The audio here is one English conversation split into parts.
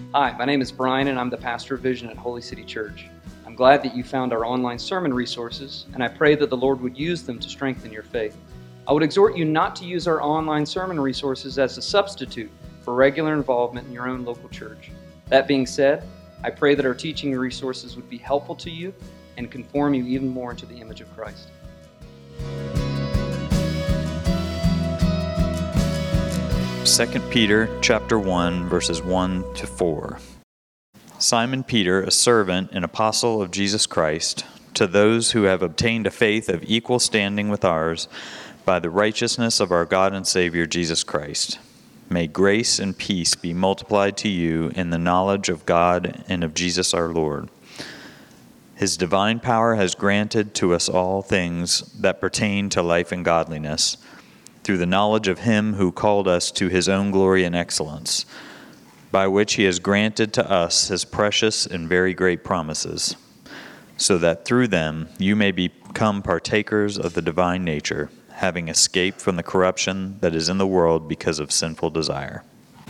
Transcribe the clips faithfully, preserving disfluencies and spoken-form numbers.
Hi, my name is Brian and I'm the pastor of Vision at Holy City Church. I'm glad that you found our online sermon resources, and I pray that the Lord would use them to strengthen your faith. I would exhort you not to use our online sermon resources as a substitute for regular involvement in your own local church. That being said, I pray that our teaching resources would be helpful to you and conform you even more into the image of Christ. Second Peter chapter one, verses one to four. Simon Peter, a servant and apostle of Jesus Christ, to those who have obtained a faith of equal standing with ours by the righteousness of our God and Savior Jesus Christ. May grace and peace be multiplied to you in the knowledge of God and of Jesus our Lord. His divine power has granted to us all things that pertain to life and godliness, through the knowledge of him who called us to his own glory and excellence, by which he has granted to us his precious and very great promises, so that through them you may become partakers of the divine nature, having escaped from the corruption that is in the world because of sinful desire.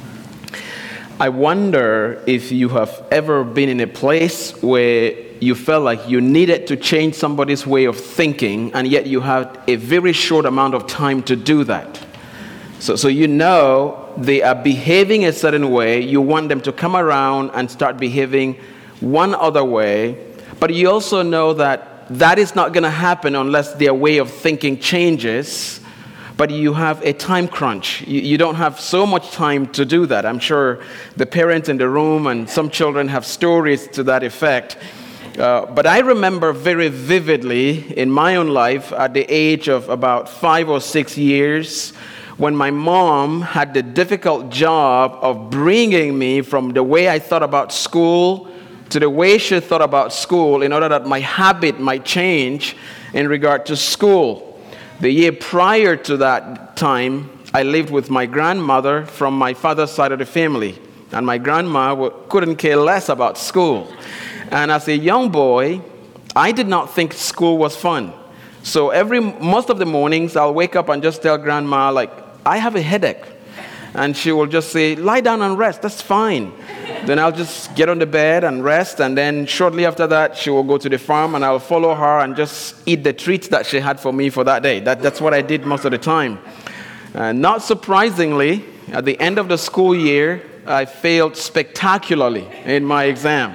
I wonder if you have ever been in a place where you felt like you needed to change somebody's way of thinking, and yet you had a very short amount of time to do that. So, so you know they are behaving a certain way, you want them to come around and start behaving one other way, but you also know that that is not going to happen unless their way of thinking changes, but you have a time crunch. You, you don't have so much time to do that. I'm sure the parents in the room and some children have stories to that effect. Uh, but I remember very vividly in my own life at the age of about five or six years when my mom had the difficult job of bringing me from the way I thought about school to the way she thought about school in order that my habit might change in regard to school. The year prior to that time, I lived with my grandmother from my father's side of the family, and my grandma couldn't care less about school. And as a young boy, I did not think school was fun. So every most of the mornings, I'll wake up and just tell grandma, like, I have a headache. And she will just say, lie down and rest, that's fine. Then I'll just get on the bed and rest, and then shortly after that, she will go to the farm, and I'll follow her and just eat the treats that she had for me for that day. That, that's what I did most of the time. Uh, not surprisingly, at the end of the school year, I failed spectacularly in my exam.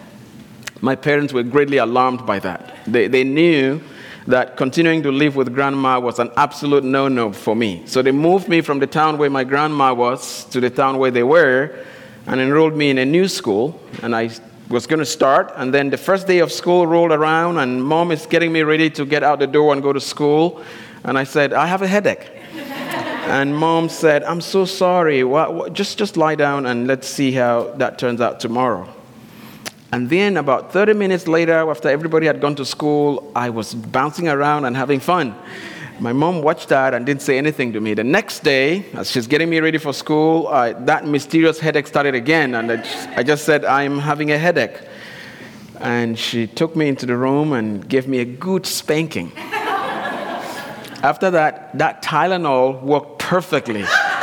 My parents were greatly alarmed by that. They, they knew that continuing to live with grandma was an absolute no-no for me. So they moved me from the town where my grandma was to the town where they were and enrolled me in a new school. And I was going to start. And then the first day of school rolled around, and mom is getting me ready to get out the door and go to school. And I said, I have a headache. And mom said, I'm so sorry. What, what, just, just lie down and let's see how that turns out tomorrow. And then about thirty minutes later, after everybody had gone to school, I was bouncing around and having fun. My mom watched that and didn't say anything to me. The next day, as she's getting me ready for school, uh, that mysterious headache started again. And I just, I just said, I'm having a headache. And she took me into the room and gave me a good spanking. After that, that Tylenol worked perfectly.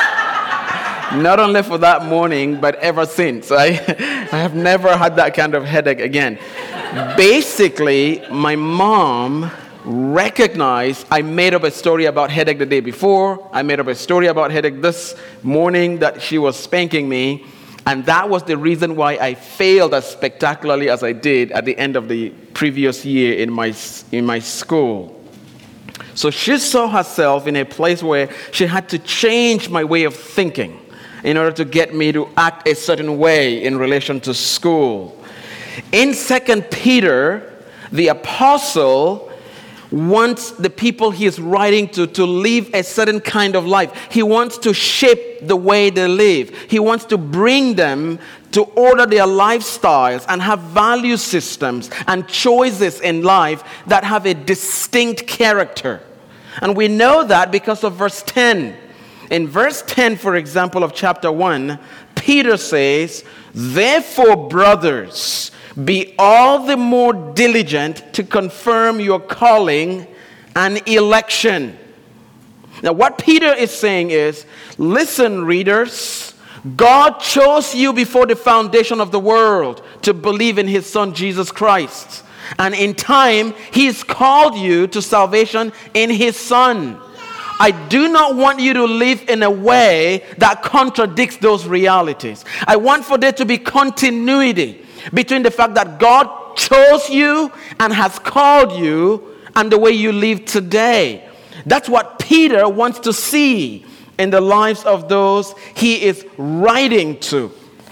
Not only for that morning, but ever since. I, I have never had that kind of headache again. Basically, my mom recognized I made up a story about headache the day before. I made up a story about headache this morning that she was spanking me. And that was the reason why I failed as spectacularly as I did at the end of the previous year in my, in my school. So she saw herself in a place where she had to change my way of thinking in order to get me to act a certain way in relation to school. In Second Peter, the apostle wants the people he is writing to to live a certain kind of life. He wants to shape the way they live. He wants to bring them to order their lifestyles and have value systems and choices in life that have a distinct character. And we know that because of verse ten. In verse ten, for example, of chapter one, Peter says, therefore, brothers, be all the more diligent to confirm your calling and election. Now, what Peter is saying is, listen, readers, God chose you before the foundation of the world to believe in his Son, Jesus Christ. And in time, he's called you to salvation in his Son. I do not want you to live in a way that contradicts those realities. I want for there to be continuity between the fact that God chose you and has called you and the way you live today. That's what Peter wants to see in the lives of those he is writing to.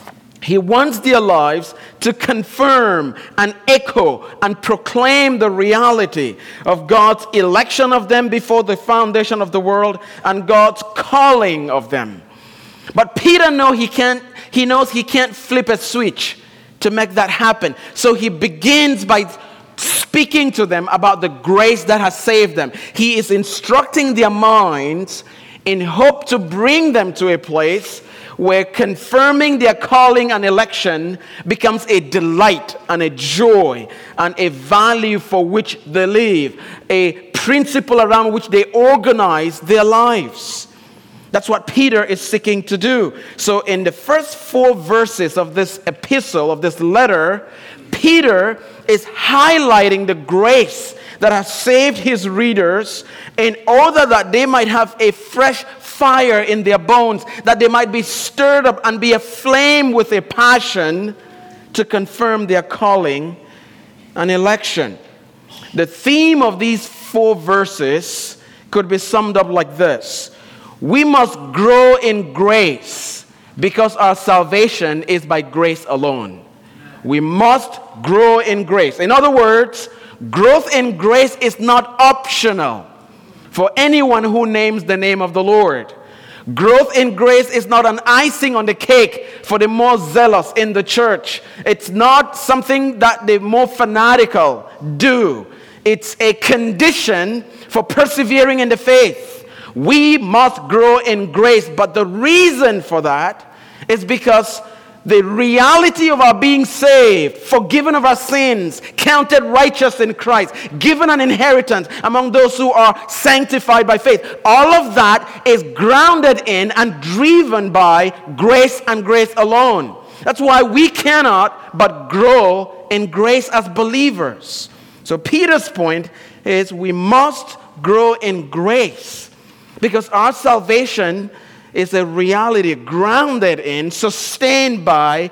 He wants their lives to confirm and echo and proclaim the reality of God's election of them before the foundation of the world and God's calling of them. But Peter know he can't, he knows he can't flip a switch to make that happen. So he begins by speaking to them about the grace that has saved them. He is instructing their minds in hope to bring them to a place where confirming their calling and election becomes a delight and a joy and a value for which they live, a principle around which they organize their lives. That's what Peter is seeking to do. So in the first four verses of this epistle, of this letter, Peter is highlighting the grace that has saved his readers in order that they might have a fresh fire in their bones, that they might be stirred up and be aflame with a passion to confirm their calling and election. The theme of these four verses could be summed up like this: we must grow in grace because our salvation is by grace alone. We must grow in grace. In other words, growth in grace is not optional for anyone who names the name of the Lord. Growth in grace is not an icing on the cake for the more zealous in the church. It's not something that the more fanatical do. It's a condition for persevering in the faith. We must grow in grace, but the reason for that is because the reality of our being saved, forgiven of our sins, counted righteous in Christ, given an inheritance among those who are sanctified by faith, all of that is grounded in and driven by grace and grace alone. That's why we cannot but grow in grace as believers. So Peter's point is we must grow in grace because our salvation is a reality grounded in, sustained by,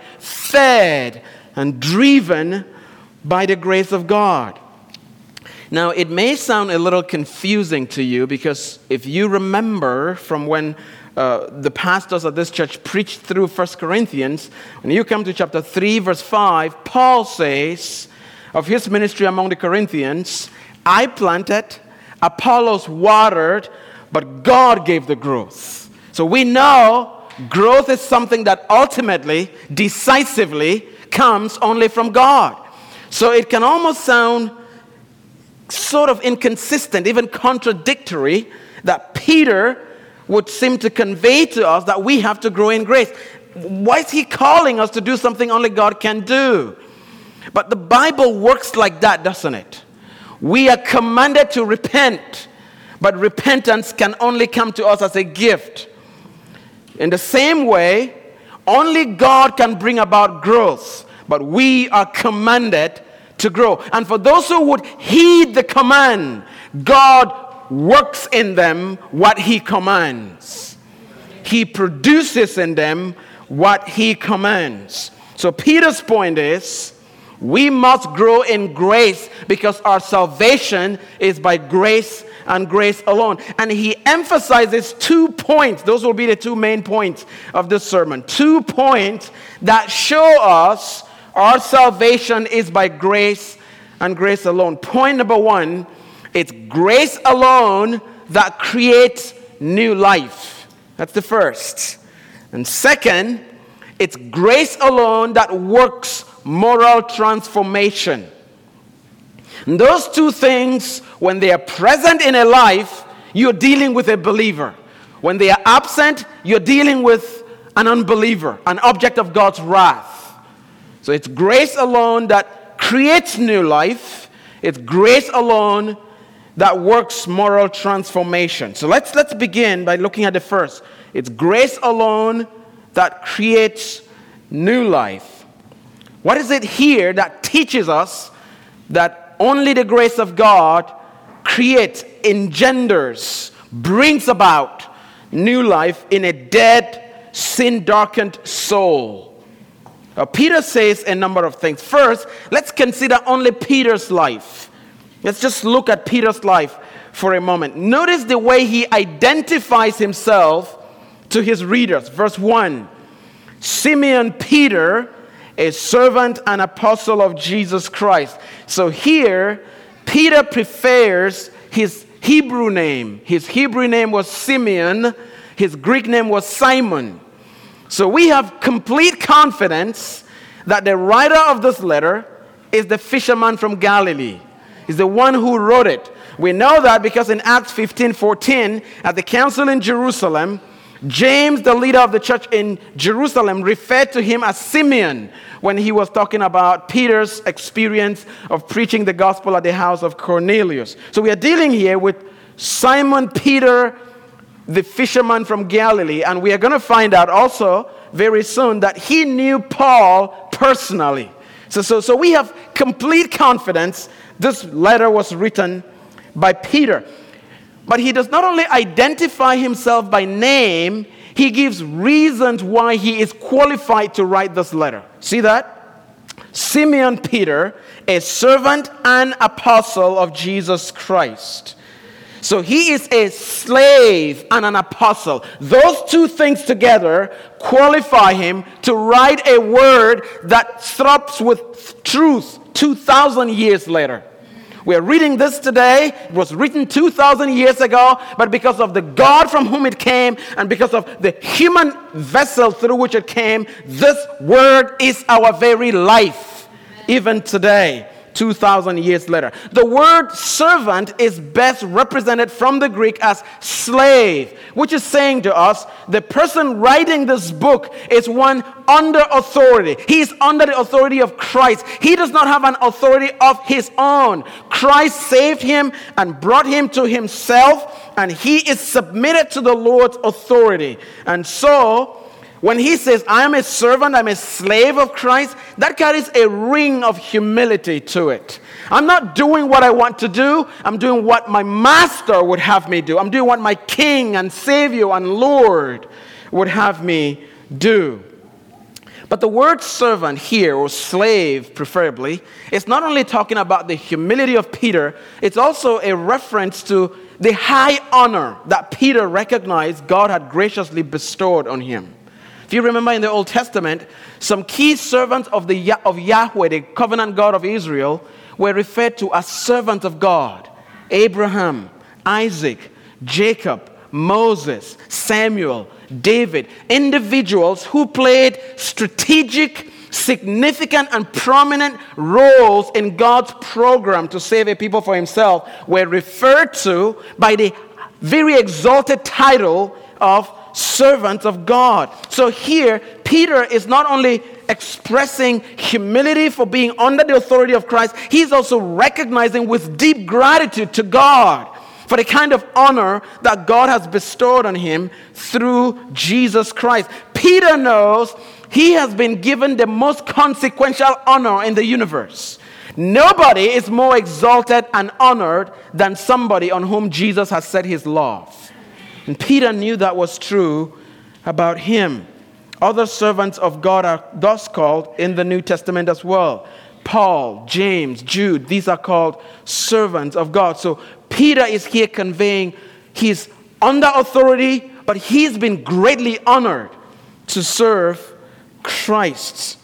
fed, and driven by the grace of God. Now, it may sound a little confusing to you because if you remember from when uh, the pastors of this church preached through First Corinthians, when you come to chapter three, verse five, Paul says of his ministry among the Corinthians, I planted, Apollos watered, but God gave the growth. So we know growth is something that ultimately, decisively, comes only from God. So it can almost sound sort of inconsistent, even contradictory, that Peter would seem to convey to us that we have to grow in grace. Why is he calling us to do something only God can do? But the Bible works like that, doesn't it? We are commanded to repent, but repentance can only come to us as a gift. In the same way, only God can bring about growth, but we are commanded to grow. And for those who would heed the command, God works in them what he commands. He produces in them what he commands. So Peter's point is, we must grow in grace because our salvation is by grace and grace alone. And he emphasizes two points. Those will be the two main points of this sermon. Two points that show us our salvation is by grace and grace alone. Point number one, it's grace alone that creates new life. That's the first. And second, it's grace alone that works moral transformation. And those two things, when they are present in a life, you're dealing with a believer. When they are absent, you're dealing with an unbeliever, an object of God's wrath. So it's grace alone that creates new life. It's grace alone that works moral transformation. So let's let's begin by looking at the first. It's grace alone that creates new life? What is it here that teaches us that only the grace of God creates, engenders, brings about new life in a dead, sin-darkened soul? Now, Peter says a number of things. First, let's consider only Peter's life. Let's just look at Peter's life for a moment. Notice the way he identifies himself to his readers. Verse one, Simeon Peter, a servant and apostle of Jesus Christ. So here, Peter prefers his Hebrew name. His Hebrew name was Simeon. His Greek name was Simon. So we have complete confidence that the writer of this letter is the fisherman from Galilee. He's the one who wrote it. We know that because in Acts fifteen fourteen, at the council in Jerusalem, James, the leader of the church in Jerusalem, referred to him as Simeon when he was talking about Peter's experience of preaching the gospel at the house of Cornelius. So we are dealing here with Simon Peter, the fisherman from Galilee, and we are going to find out also very soon that he knew Paul personally. So, so, so we have complete confidence this letter was written by Peter. But he does not only identify himself by name, he gives reasons why he is qualified to write this letter. See that? Simeon Peter, a servant and apostle of Jesus Christ. So he is a slave and an apostle. Those two things together qualify him to write a word that throbs with truth two thousand years later. We are reading this today. It was written two thousand years ago, but because of the God from whom it came and because of the human vessel through which it came, this word is our very life, even today, two thousand years later. The word servant is best represented from the Greek as slave, which is saying to us, the person writing this book is one under authority. He is under the authority of Christ. He does not have an authority of his own. Christ saved him and brought him to himself, and he is submitted to the Lord's authority. And so, when he says, I am a servant, I'm a slave of Christ, that carries a ring of humility to it. I'm not doing what I want to do. I'm doing what my master would have me do. I'm doing what my King and Savior and Lord would have me do. But the word servant here, or slave preferably, is not only talking about the humility of Peter, it's also a reference to the high honor that Peter recognized God had graciously bestowed on him. If you remember in the Old Testament, some key servants of, the, of Yahweh, the covenant God of Israel, were referred to as servants of God. Abraham, Isaac, Jacob, Moses, Samuel, David, individuals who played strategic, significant, and prominent roles in God's program to save a people for himself, were referred to by the very exalted title of servants of God. So here, Peter is not only expressing humility for being under the authority of Christ, he's also recognizing with deep gratitude to God for the kind of honor that God has bestowed on him through Jesus Christ. Peter knows he has been given the most consequential honor in the universe. Nobody is more exalted and honored than somebody on whom Jesus has set his love. And Peter knew that was true about him. Other servants of God are thus called in the New Testament as well. Paul, James, Jude, these are called servants of God. So Peter is here conveying he's under authority, but he's been greatly honored to serve Christ.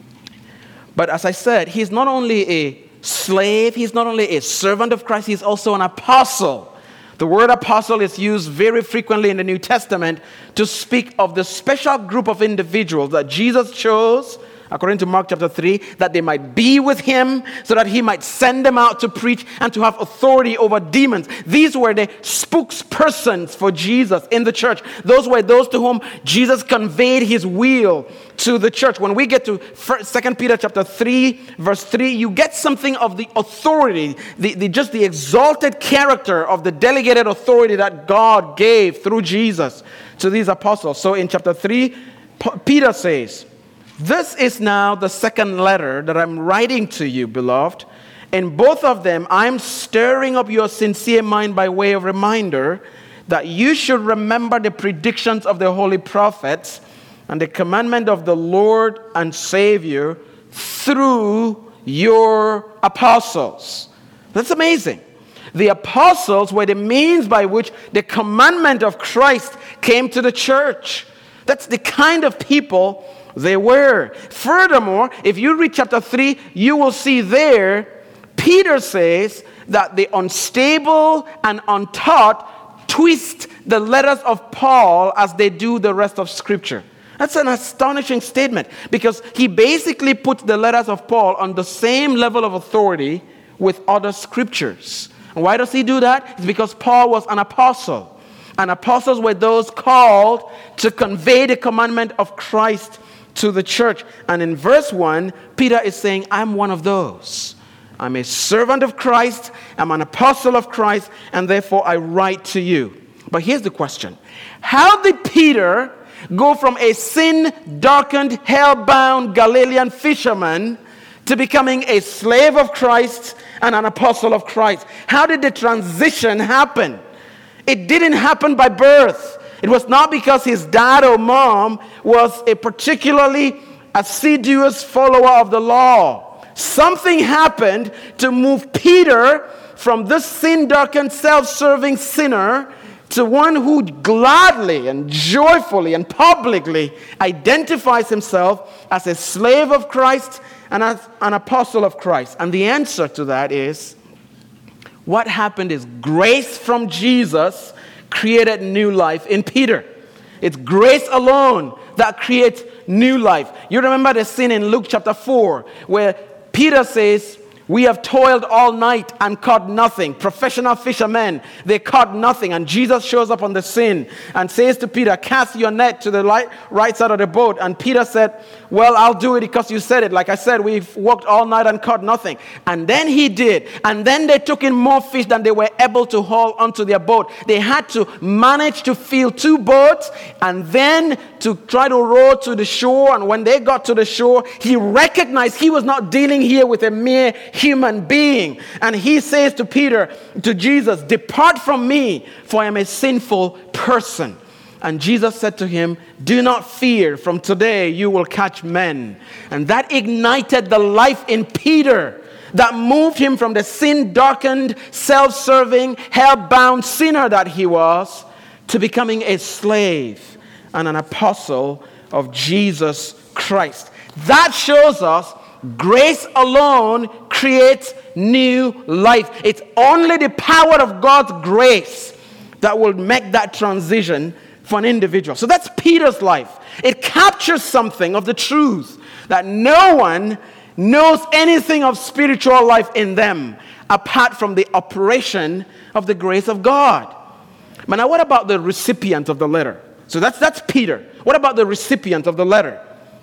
But as I said, he's not only a slave, he's not only a servant of Christ, he's also an apostle. The word apostle is used very frequently in the New Testament to speak of the special group of individuals that Jesus chose, according to Mark chapter three, that they might be with him so that he might send them out to preach and to have authority over demons. These were the spokespersons for Jesus in the church. Those were those to whom Jesus conveyed his will to the church. When we get to Second Peter chapter three, verse three, you get something of the authority, the, the just the exalted character of the delegated authority that God gave through Jesus to these apostles. So in chapter three, P- Peter says, "This is now the second letter that I'm writing to you, beloved. In both of them, I'm stirring up your sincere mind by way of reminder that you should remember the predictions of the holy prophets and the commandment of the Lord and Savior through your apostles." That's amazing. The apostles were the means by which the commandment of Christ came to the church. That's the kind of people they were. Furthermore, if you read chapter three, you will see there, Peter says that the unstable and untaught twist the letters of Paul as they do the rest of Scripture. That's an astonishing statement, because he basically puts the letters of Paul on the same level of authority with other scriptures. And why does he do that? It's because Paul was an apostle. And apostles were those called to convey the commandment of Christ to the church. And in verse one, Peter is saying, I'm one of those. I'm a servant of Christ, I'm an apostle of Christ, and therefore I write to you. But here's the question. How did Peter go from a sin-darkened, hell-bound Galilean fisherman to becoming a slave of Christ and an apostle of Christ? How did the transition happen? It didn't happen by birth. It was not because his dad or mom was a particularly assiduous follower of the law. Something happened to move Peter from this sin-darkened, self-serving sinner to one who gladly and joyfully and publicly identifies himself as a slave of Christ and as an apostle of Christ. And the answer to that is, what happened is grace from Jesus created new life in Peter. It's grace alone that creates new life. You remember the scene in Luke chapter four where Peter says, we have toiled all night and caught nothing. Professional fishermen, they caught nothing. And Jesus shows up on the scene and says to Peter, cast your net to the right, right side of the boat. And Peter said, well, I'll do it because you said it. Like I said, we've worked all night and caught nothing. And then he did. And then they took in more fish than they were able to haul onto their boat. They had to manage to fill two boats and then to try to row to the shore. And when they got to the shore, he recognized he was not dealing here with a mere human being. And he says to Peter, to Jesus, depart from me, for I am a sinful person. And Jesus said to him, do not fear, from today you will catch men. And that ignited the life in Peter that moved him from the sin-darkened, self-serving, hell-bound sinner that he was to becoming a slave and an apostle of Jesus Christ. That shows us grace alone creates new life. It's only the power of God's grace that will make that transition for an individual. So that's Peter's life. It captures something of the truth that no one knows anything of spiritual life in them apart from the operation of the grace of God. But now what about the recipient of the letter? So that's, that's Peter. What about the recipient of the letter?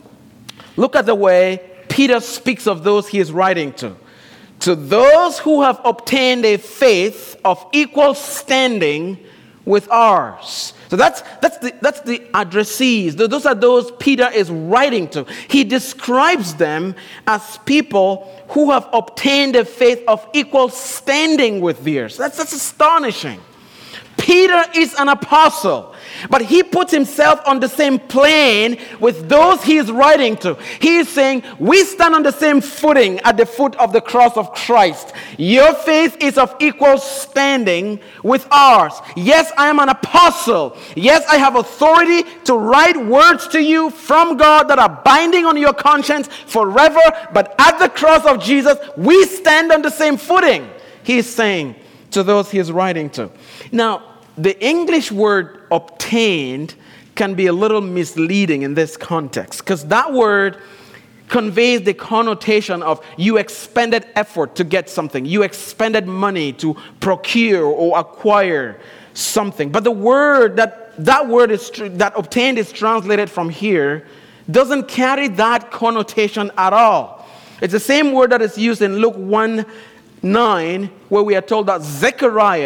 Look at the way Peter speaks of those he is writing to. To those who have obtained a faith of equal standing with ours. So that's, that's, the, that's the addressees. Those are those Peter is writing to. He describes them as people who have obtained a faith of equal standing with theirs. That's, that's astonishing. Peter is an apostle, but he puts himself on the same plane with those he is writing to. He is saying, we stand on the same footing at the foot of the cross of Christ. Your faith is of equal standing with ours. Yes, I am an apostle. Yes, I have authority to write words to you from God that are binding on your conscience forever. But at the cross of Jesus, we stand on the same footing, he is saying to those he is writing to. Now, the English word obtained can be a little misleading in this context because that word conveys the connotation of you expended effort to get something. You expended money to procure or acquire something. But the word that that word is that obtained is translated from here doesn't carry that connotation at all. It's the same word that is used in Luke one nine, where we are told that Zechariah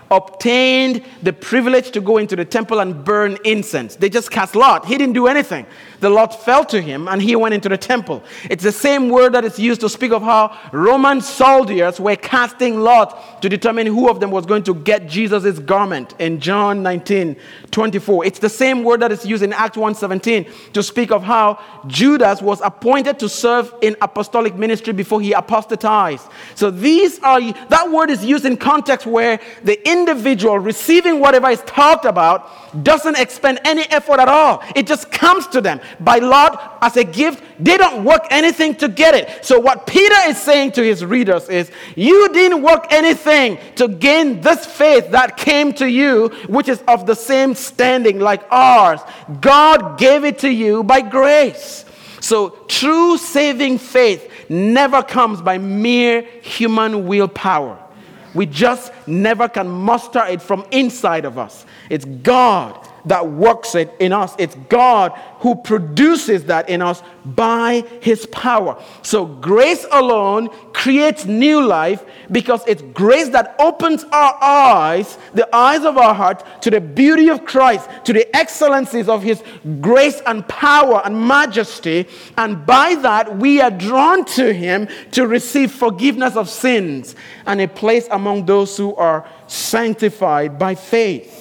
obtained the privilege to go into the temple and burn incense. They just cast lot. He didn't do anything. The lot fell to him and he went into the temple. It's the same word that is used to speak of how Roman soldiers were casting lot to determine who of them was going to get Jesus' garment in John nineteen twenty-four. It's the same word that is used in Acts one seventeen to speak of how Judas was appointed to serve in apostolic ministry before he apostatized. So these are, that word is used in context where the individual receiving whatever is talked about doesn't expend any effort at all. It just comes to them by lot as a gift. They don't work anything to get it. So what Peter is saying to his readers is, you didn't work anything to gain this faith that came to you, which is of the same standing like ours. God gave it to you by grace. So true saving faith never comes by mere human willpower. We just never can muster it from inside of us. It's God that works it in us. It's God who produces that in us by his power. So grace alone creates new life because it's grace that opens our eyes, the eyes of our heart, to the beauty of Christ, to the excellencies of his grace and power and majesty. And by that, we are drawn to him to receive forgiveness of sins and a place among those who are sanctified by faith.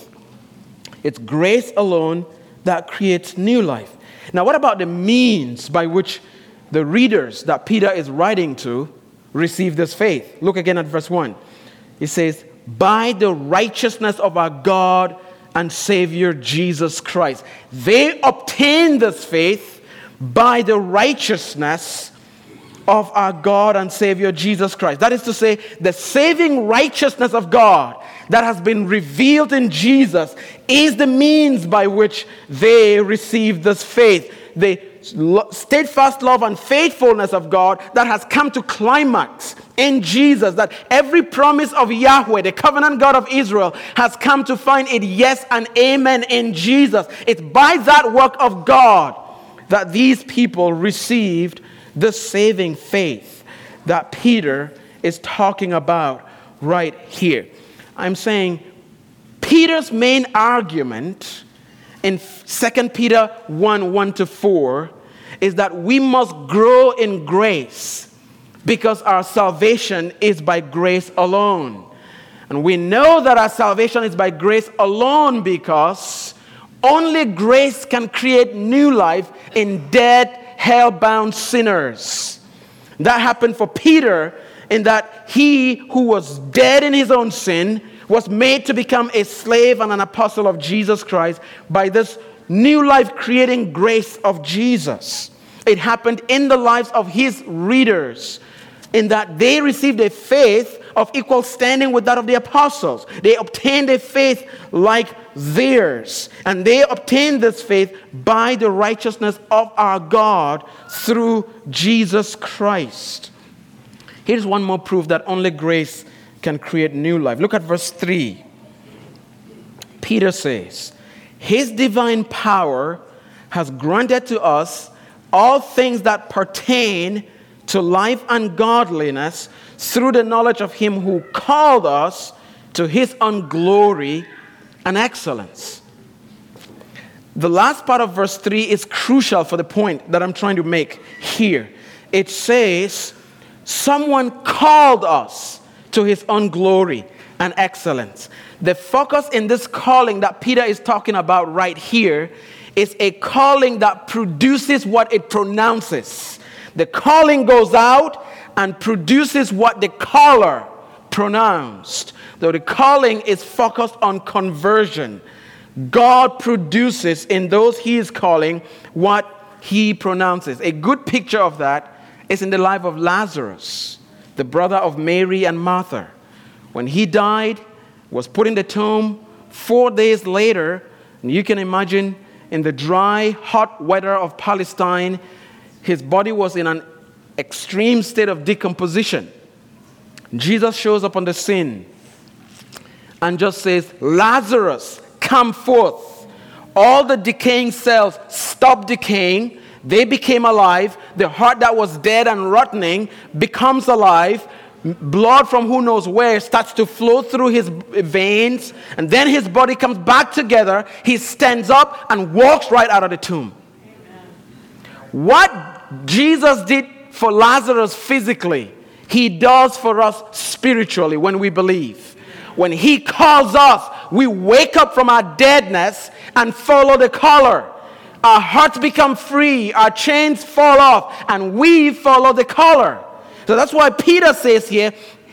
It's grace alone that creates new life. Now, what about the means by which the readers that Peter is writing to receive this faith? Look again at verse one. It says, by the righteousness of our God and Savior Jesus Christ. They obtain this faith by the righteousness of our God and Savior Jesus Christ. That is to say, the saving righteousness of God that has been revealed in Jesus is the means by which they receive this faith. The steadfast love and faithfulness of God that has come to climax in Jesus, that every promise of Yahweh, the covenant God of Israel, has come to find it yes and amen in Jesus. It's by that work of God that these people received the saving faith that Peter is talking about right here. I'm saying Peter's main argument in Second Peter one, one to four is that we must grow in grace because our salvation is by grace alone. And we know that our salvation is by grace alone because only grace can create new life in dead, hell-bound sinners. That happened for Peter in that he who was dead in his own sin was made to become a slave and an apostle of Jesus Christ by this new life-creating grace of Jesus. It happened in the lives of his readers in that they received a faith of equal standing with that of the apostles. They obtained a faith like theirs. And they obtained this faith by the righteousness of our God through Jesus Christ. Here's one more proof that only grace can create new life. Look at verse three. Peter says, his divine power has granted to us all things that pertain to life and godliness through the knowledge of him who called us to his own glory and excellence. The last part of verse three is crucial for the point that I'm trying to make here. It says, someone called us to his own glory and excellence. The focus in this calling that Peter is talking about right here is a calling that produces what it pronounces. The calling goes out and produces what the caller pronounced. Though the calling is focused on conversion, God produces in those he is calling what he pronounces. A good picture of that is in the life of Lazarus, the brother of Mary and Martha. When he died, was put in the tomb, four days later, and you can imagine in the dry, hot weather of Palestine, his body was in an extreme state of decomposition. Jesus shows up on the scene and just says, Lazarus, come forth. All the decaying cells stopped decaying. They became alive. The heart that was dead and rotting becomes alive. blood from who knows where starts to flow through his veins, and then his body comes back together. He stands up and walks right out of the tomb. Amen. What Jesus did for Lazarus physically, he does for us spiritually when we believe. When he calls us, we wake up from our deadness and follow the caller. Our hearts become free, our chains fall off, and we follow the caller. So that's why Peter says here,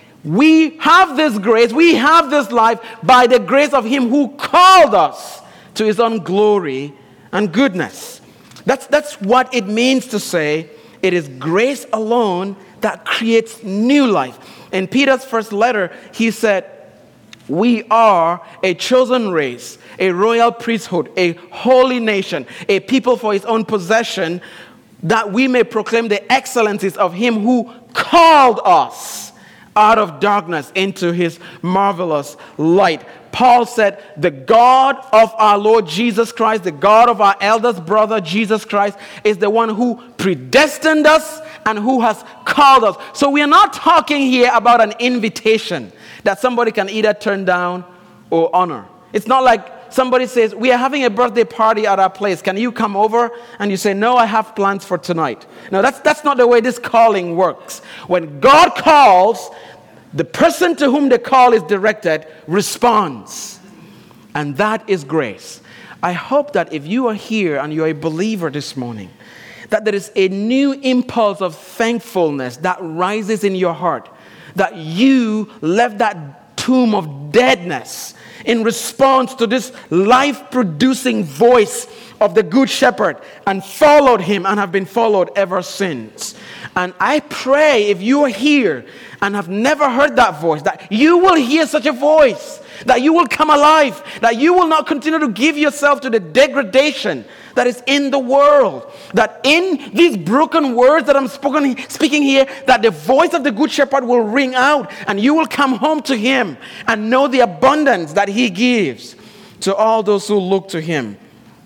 we have this grace, we have this life by the grace of him who called us to his own glory and goodness. That's, that's what it means to say it is grace alone that creates new life. In Peter's first letter, he said, we are a chosen race, a royal priesthood, a holy nation, a people for his own possession, that we may proclaim the excellencies of him who called us out of darkness into his marvelous light. Paul said, the God of our Lord Jesus Christ, the God of our eldest brother Jesus Christ, is the one who predestined us and who has called us. So we are not talking here about an invitation that somebody can either turn down or honor. It's not like somebody says, we are having a birthday party at our place. Can you come over? And you say, no, I have plans for tonight. No, that's, that's not the way this calling works. When God calls, the person to whom the call is directed responds. And that is grace. I hope that if you are here and you're a believer this morning, that there is a new impulse of thankfulness that rises in your heart, that you left that tomb of deadness in response to this life-producing voice of the Good Shepherd and followed him and have been followed ever since. And I pray if you are here and have never heard that voice, that you will hear such a voice, that you will come alive, that you will not continue to give yourself to the degradation that is in the world, that in these broken words that I'm spoken, speaking here, that the voice of the Good Shepherd will ring out and you will come home to him and know the abundance that he gives to all those who look to him.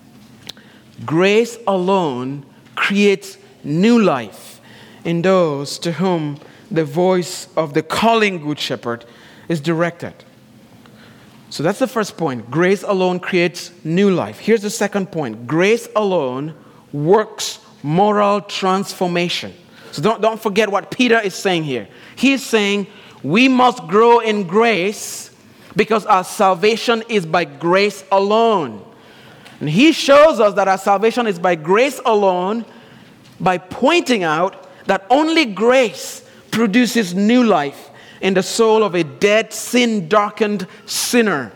Grace alone creates new life in those to whom the voice of the calling Good Shepherd is directed. So that's the first point. Grace alone creates new life. Here's the second point. Grace alone works moral transformation. So don't, don't forget what Peter is saying here. He's saying we must grow in grace because our salvation is by grace alone. And he shows us that our salvation is by grace alone by pointing out that only grace produces new life in the soul of a dead, sin-darkened sinner.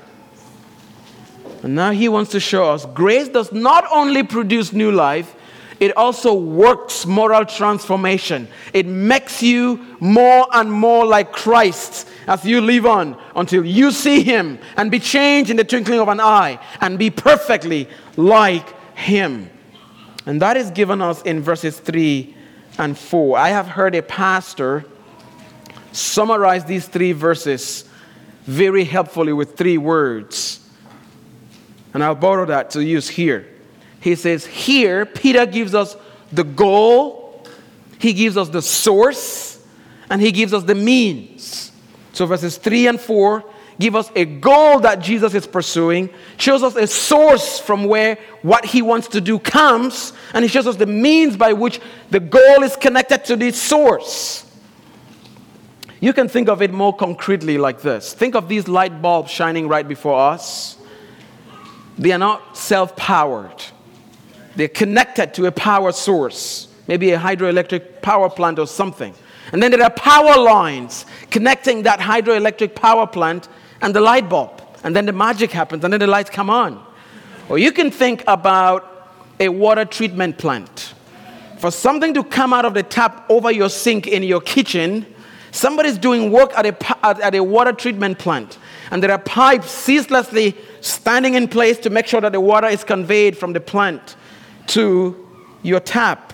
And now he wants to show us grace does not only produce new life, it also works moral transformation. It makes you more and more like Christ as you live on until you see him and be changed in the twinkling of an eye and be perfectly like him. And that is given us in verses three and four. I have heard a pastor summarize these three verses very helpfully with three words. And I'll borrow that to use here. He says, here, Peter gives us the goal, he gives us the source, and he gives us the means. So verses three and four give us a goal that Jesus is pursuing, shows us a source from where what he wants to do comes, and he shows us the means by which the goal is connected to this source. You can think of it more concretely like this. Think of these light bulbs shining right before us. They are not self-powered. They're connected to a power source, maybe a hydroelectric power plant or something. And then there are power lines connecting that hydroelectric power plant and the light bulb. And then the magic happens, and then the lights come on. Or you can think about a water treatment plant. For something to come out of the tap over your sink in your kitchen, somebody's doing work at a, at a water treatment plant, and there are pipes ceaselessly standing in place to make sure that the water is conveyed from the plant to your tap.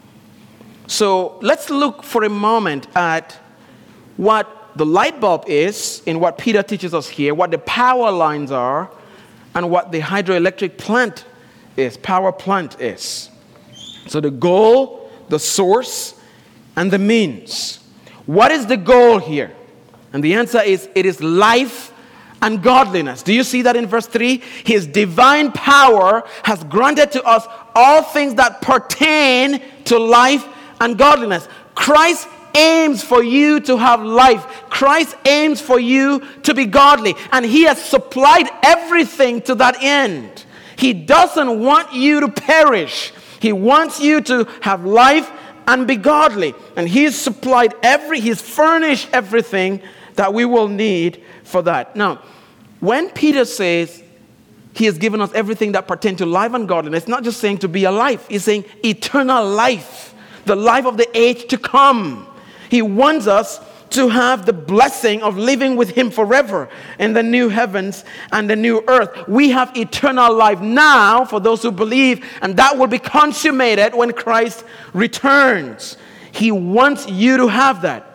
So let's look for a moment at what the light bulb is in what Peter teaches us here, what the power lines are, and what the hydroelectric plant is, power plant is. So the goal, the source, and the means. What is the goal here? And the answer is, it is life and godliness. Do you see that in verse three? His divine power has granted to us all things that pertain to life and godliness. Christ aims for you to have life. Christ aims for you to be godly. And he has supplied everything to that end. He doesn't want you to perish. He wants you to have life and be godly. And he's supplied every, he's furnished everything that we will need for that. Now, when Peter says he has given us everything that pertains to life and godliness, it's not just saying to be alive. He's saying eternal life, the life of the age to come. He wants us to have the blessing of living with him forever in the new heavens and the new earth. We have eternal life now for those who believe, and that will be consummated when Christ returns. He wants you to have that.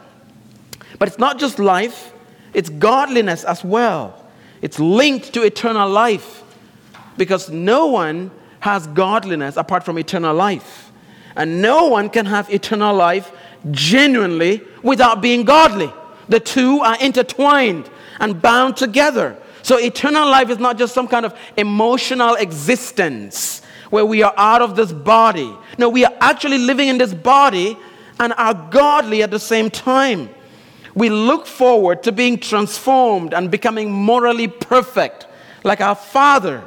But it's not just life, it's godliness as well. It's linked to eternal life, because no one has godliness apart from eternal life. And no one can have eternal life genuinely without being godly. The two are intertwined and bound together. So eternal life is not just some kind of emotional existence where we are out of this body. No, we are actually living in this body and are godly at the same time. We look forward to being transformed and becoming morally perfect like our Father.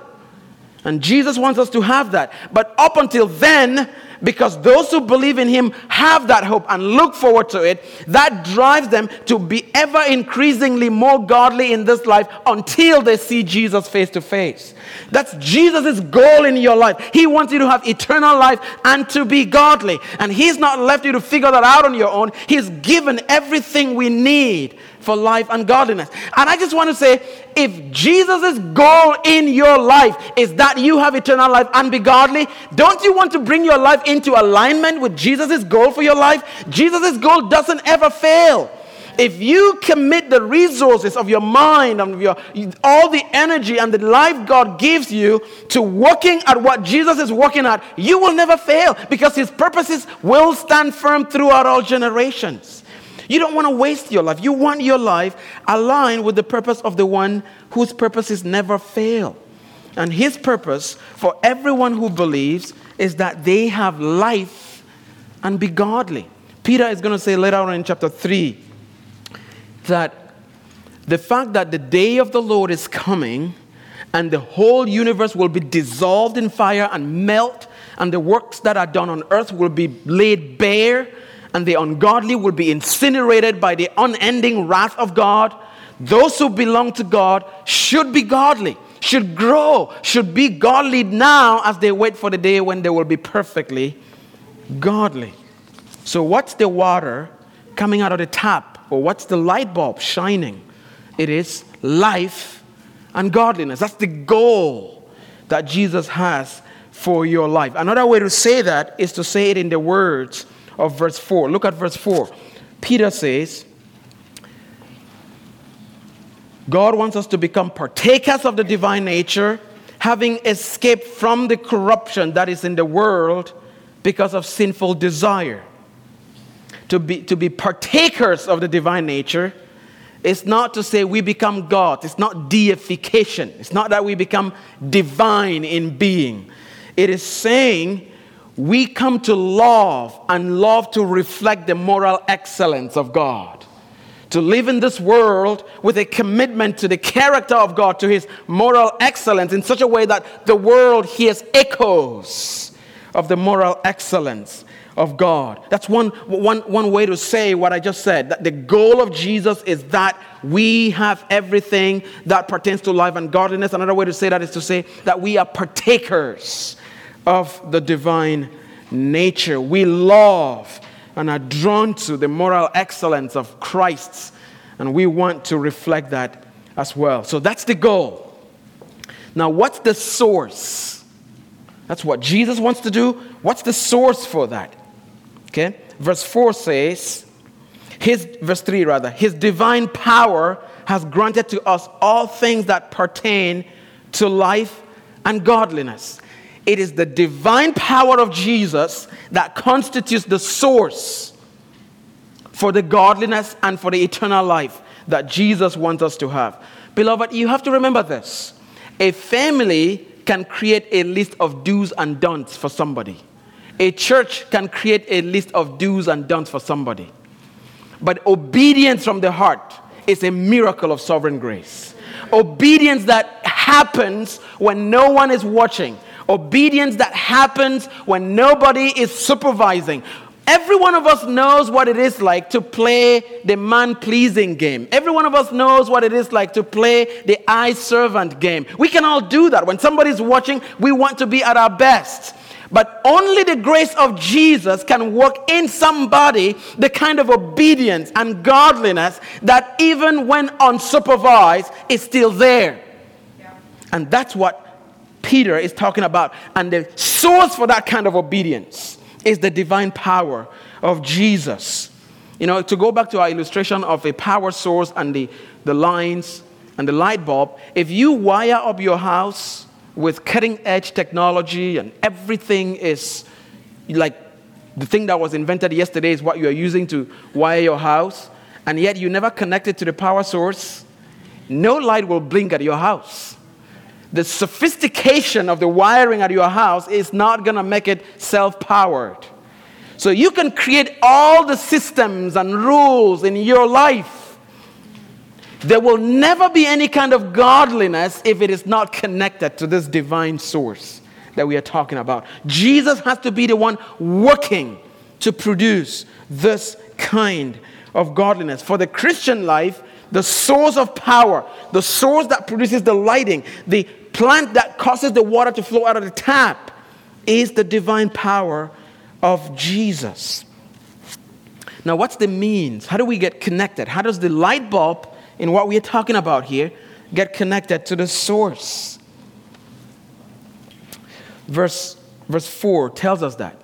And Jesus wants us to have that. But up until then, because those who believe in him have that hope and look forward to it, that drives them to be ever increasingly more godly in this life until they see Jesus face to face. That's Jesus' goal in your life. He wants you to have eternal life and to be godly. And he's not left you to figure that out on your own. He's given everything we need for life and godliness. And I just want to say, if Jesus' goal in your life is that you have eternal life and be godly, don't you want to bring your life into alignment with Jesus' goal for your life? Jesus' goal doesn't ever fail. If you commit the resources of your mind and of your all the energy and the life God gives you to working at what Jesus is working at, you will never fail, because his purposes will stand firm throughout all generations. You don't want to waste your life. You want your life aligned with the purpose of the one whose purposes never fail. And his purpose for everyone who believes is that they have life and be godly. Peter is going to say later on in chapter three that the fact that the day of the Lord is coming and the whole universe will be dissolved in fire and melt, and the works that are done on earth will be laid bare, and the ungodly will be incinerated by the unending wrath of God. Those who belong to God should be godly, should grow, should be godly now as they wait for the day when they will be perfectly godly. So what's the water coming out of the tap? Or what's the light bulb shining? It is life and godliness. That's the goal that Jesus has for your life. Another way to say that is to say it in the words of verse four. Look at verse four. Peter says, God wants us to become partakers of the divine nature, having escaped from the corruption that is in the world because of sinful desire. To be, to be partakers of the divine nature is not to say we become God. It's not deification. It's not that we become divine in being. It is saying we come to love and love to reflect the moral excellence of God. To live in this world with a commitment to the character of God, to his moral excellence in such a way that the world hears echoes of the moral excellence of God. That's one, one, one way to say what I just said, that the goal of Jesus is that we have everything that pertains to life and godliness. Another way to say that is to say that we are partakers of the divine nature. We love and are drawn to the moral excellence of Christ, and we want to reflect that as well. So that's the goal. Now, what's the source? That's what Jesus wants to do. What's the source for that? Okay, verse four says, his, verse three rather, his divine power has granted to us all things that pertain to life and godliness. It is the divine power of Jesus that constitutes the source for the godliness and for the eternal life that Jesus wants us to have. Beloved, you have to remember this. A family can create a list of do's and don'ts for somebody. A church can create a list of do's and don'ts for somebody. But obedience from the heart is a miracle of sovereign grace. Obedience that happens when no one is watching. Obedience that happens when nobody is supervising. Every one of us knows what it is like to play the man-pleasing game. Every one of us knows what it is like to play the I-servant game. We can all do that. When somebody's watching, we want to be at our best. But only the grace of Jesus can work in somebody the kind of obedience and godliness that even when unsupervised is still there. Yeah. And that's what Peter is talking about. And the source for that kind of obedience is the divine power of Jesus. You know, to go back to our illustration of a power source and the, the lines and the light bulb, if you wire up your house with cutting-edge technology and everything is like the thing that was invented yesterday is what you are using to wire your house, and yet you never connect it to the power source, no light will blink at your house. The sophistication of the wiring at your house is not going to make it self-powered. So you can create all the systems and rules in your life. There will never be any kind of godliness if it is not connected to this divine source that we are talking about. Jesus has to be the one working to produce this kind of godliness. For the Christian life, the source of power, the source that produces the lighting, the plant that causes the water to flow out of the tap is the divine power of Jesus. Now, what's the means? How do we get connected? How does the light bulb in what we are talking about here get connected to the source? Verse, verse four tells us that.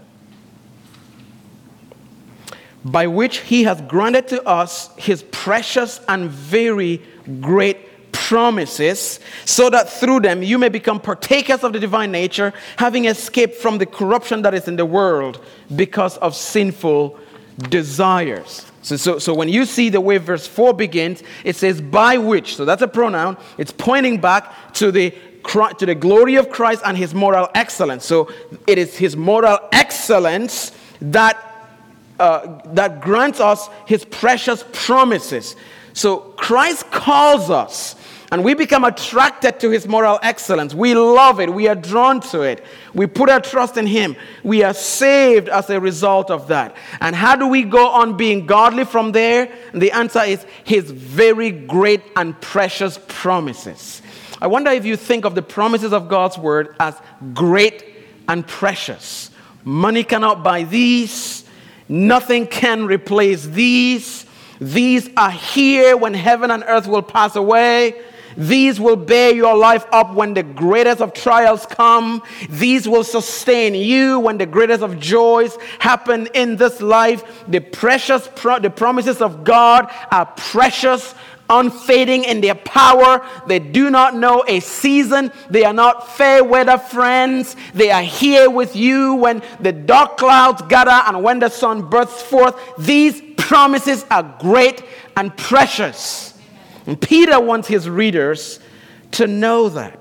By which he has granted to us his precious and very great promises, so that through them you may become partakers of the divine nature, having escaped from the corruption that is in the world because of sinful desires. So, so, so when you see the way verse four begins, it says by which. So that's a pronoun. It's pointing back to the to the glory of Christ and his moral excellence. So it is his moral excellence that uh, that grants us his precious promises. So Christ calls us, and we become attracted to his moral excellence. We love it. We are drawn to it. We put our trust in him. We are saved as a result of that. And how do we go on being godly from there? And the answer is his very great and precious promises. I wonder if you think of the promises of God's word as great and precious. Money cannot buy these. Nothing can replace these. These are here when heaven and earth will pass away. These will bear your life up when the greatest of trials come. These will sustain you when the greatest of joys happen in this life. The precious, pro- the promises of God are precious, unfading in their power. They do not know a season. They are not fair weather friends. They are here with you when the dark clouds gather and when the sun bursts forth. These promises are great and precious. And Peter wants his readers to know that.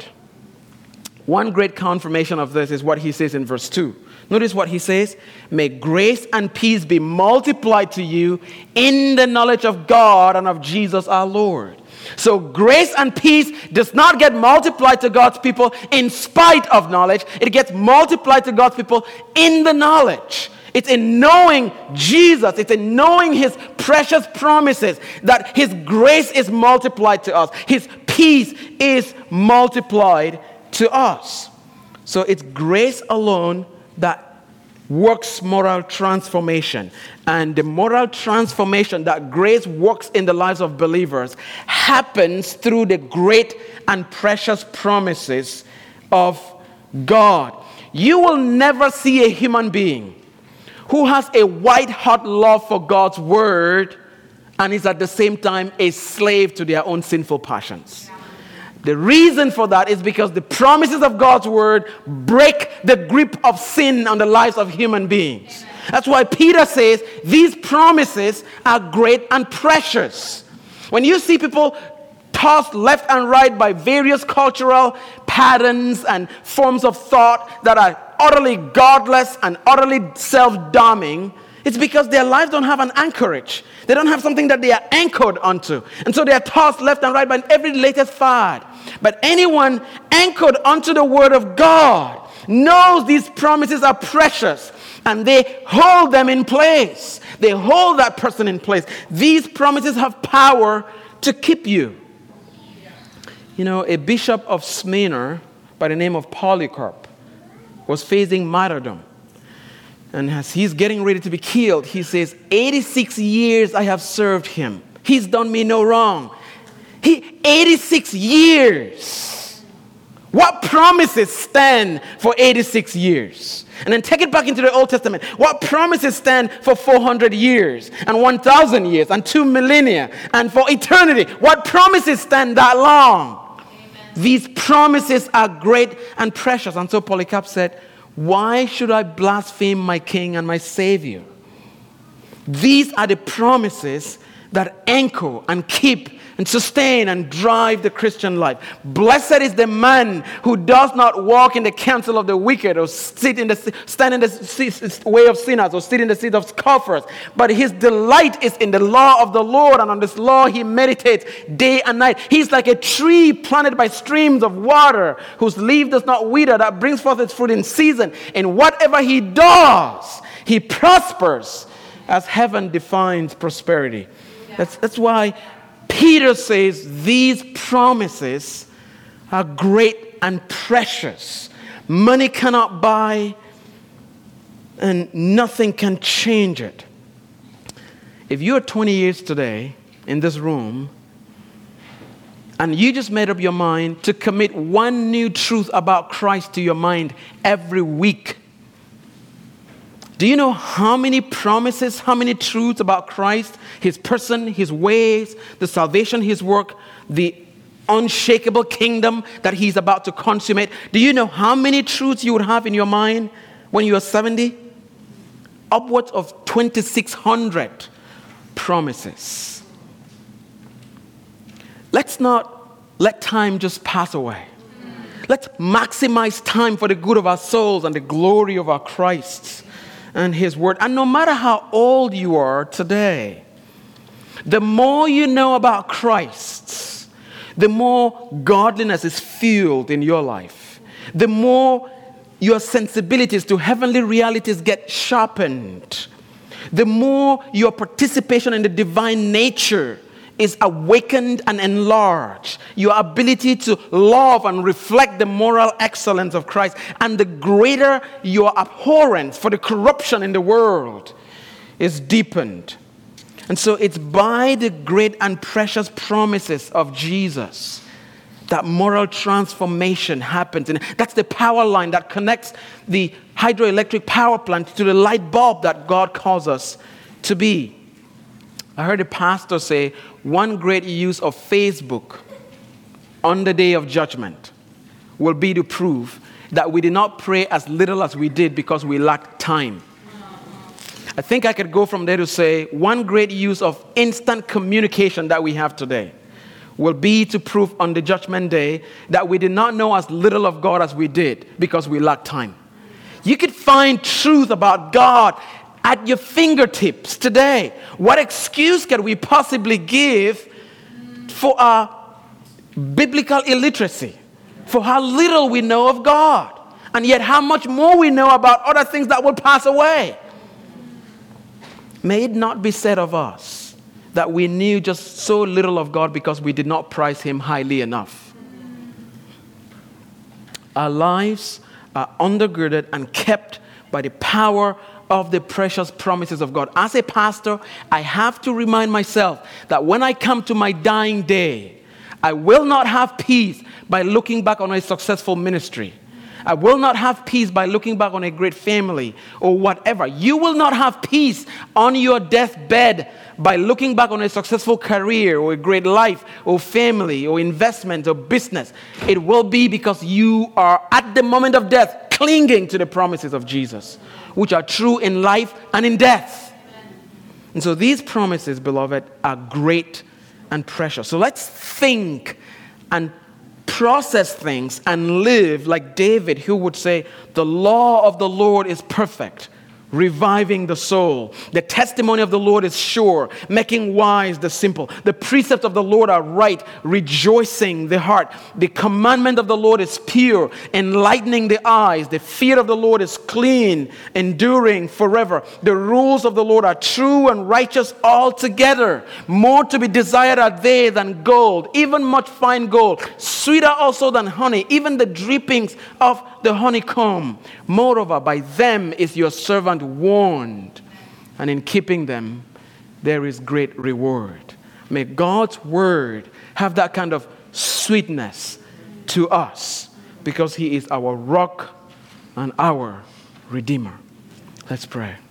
One great confirmation of this is what he says in verse two. Notice what he says. May grace and peace be multiplied to you in the knowledge of God and of Jesus our Lord. So grace and peace does not get multiplied to God's people in spite of knowledge. It gets multiplied to God's people in the knowledge. It's in knowing Jesus. It's in knowing his precious promises that his grace is multiplied to us. His peace is multiplied to us. So it's grace alone that works moral transformation. And the moral transformation that grace works in the lives of believers happens through the great and precious promises of God. You will never see a human being who has a white-hot love for God's word and is at the same time a slave to their own sinful passions. The reason for that is because the promises of God's word break the grip of sin on the lives of human beings. That's why Peter says these promises are great and precious. When you see people tossed left and right by various cultural patterns and forms of thought that are utterly godless and utterly self-damning, it's because their lives don't have an anchorage. They don't have something that they are anchored onto. And so they are tossed left and right by every latest fad. But anyone anchored onto the Word of God knows these promises are precious, and they hold them in place. They hold that person in place. These promises have power to keep you. You know, a bishop of Smyrna by the name of Polycarp was facing martyrdom. And as he's getting ready to be killed, he says, eighty-six years I have served him. He's done me no wrong. He, eighty-six years. What promises stand for eighty-six years? And then take it back into the Old Testament. What promises stand for four hundred years and one thousand years and two millennia and for eternity? What promises stand that long? Amen. These promises are great and precious. And so Polycarp said, why should I blaspheme my King and my Savior? These are the promises that anchor and keep and sustain and drive the Christian life. Blessed is the man who does not walk in the counsel of the wicked, or sit in the stand in the way of sinners, or sit in the seat of scoffers. But his delight is in the law of the Lord, and on this law he meditates day and night. He's like a tree planted by streams of water, whose leaf does not wither, that brings forth its fruit in season. And whatever he does, he prospers, as heaven defines prosperity. That's, that's why Peter says these promises are great and precious. Money cannot buy, and nothing can change it. If you're twenty years today in this room, and you just made up your mind to commit one new truth about Christ to your mind every week, do you know how many promises, how many truths about Christ, His person, His ways, the salvation, His work, the unshakable kingdom that He's about to consummate? Do you know how many truths you would have in your mind when you are seventy? Upwards of twenty-six hundred promises. Let's not let time just pass away. Let's maximize time for the good of our souls and the glory of our Christ and His word. And no matter how old you are today, the more you know about Christ, the more godliness is fueled in your life. The more your sensibilities to heavenly realities get sharpened. The more your participation in the divine nature is awakened and enlarged. Your ability to love and reflect the moral excellence of Christ, and the greater your abhorrence for the corruption in the world is deepened. And so it's by the great and precious promises of Jesus that moral transformation happens. And that's the power line that connects the hydroelectric power plant to the light bulb that God calls us to be. I heard a pastor say one great use of Facebook on the day of judgment will be to prove that we did not pray as little as we did because we lacked time. I think I could go from there to say one great use of instant communication that we have today will be to prove on the judgment day that we did not know as little of God as we did because we lacked time. You could find truth about God at your fingertips today. What excuse can we possibly give for our biblical illiteracy, for how little we know of God, and yet how much more we know about other things that will pass away? May it not be said of us that we knew just so little of God because we did not prize Him highly enough. Our lives are undergirded and kept by the power of the precious promises of God. As a pastor, I have to remind myself that when I come to my dying day, I will not have peace by looking back on a successful ministry. I will not have peace by looking back on a great family or whatever. You will not have peace on your deathbed by looking back on a successful career or a great life or family or investment or business. It will be because you are at the moment of death clinging to the promises of Jesus, which are true in life and in death. And so these promises, beloved, are great and precious. So let's think and process things and live like David, who would say, the law of the Lord is perfect, reviving the soul. The testimony of the Lord is sure, making wise the simple. The precepts of the Lord are right, rejoicing the heart. The commandment of the Lord is pure, enlightening the eyes. The fear of the Lord is clean, enduring forever. The rules of the Lord are true and righteous altogether. More to be desired are they than gold, even much fine gold. Sweeter also than honey, even the drippings of the honeycomb. Moreover, by them is your servant warned, and in keeping them there is great reward. May God's word have that kind of sweetness to us, because he is our rock and our redeemer. Let's pray.